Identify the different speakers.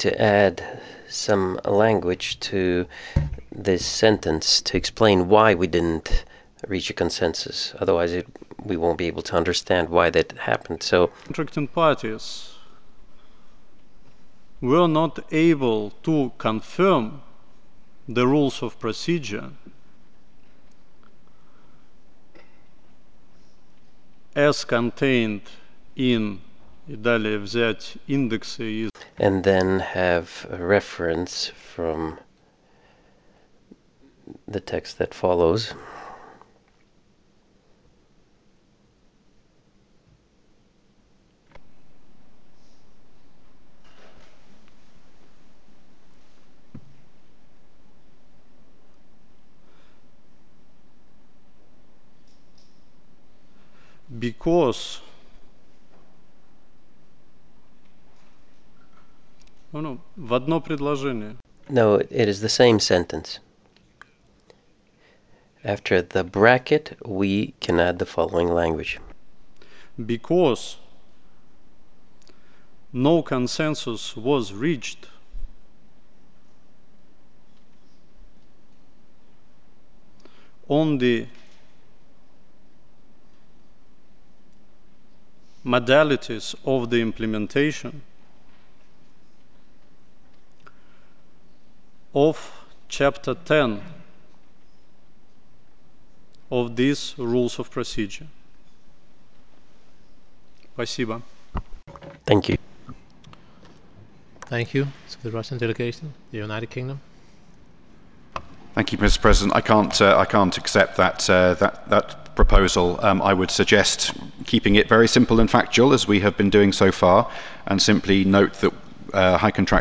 Speaker 1: to add some language to this sentence to explain why we didn't reach a consensus. Otherwise, we won't be able to understand why that happened. So,
Speaker 2: contracting parties were not able to confirm the rules of procedure as contained in и далее взять индексы из
Speaker 1: and then have a reference from the text that follows.
Speaker 2: because в одно предложение.
Speaker 1: No, it is the same sentence. After the bracket, we can add the following language.
Speaker 2: Because no consensus was reached on the modalities of the implementation of Chapter 10 of these rules of procedure. Спасибо.
Speaker 1: Thank you.
Speaker 3: Thank you. To the Russian delegation, the United Kingdom.
Speaker 4: Thank you, Mr. President. I can't accept that proposal. I would suggest keeping it very simple and factual, as we have been doing so far, and simply note that High Contractor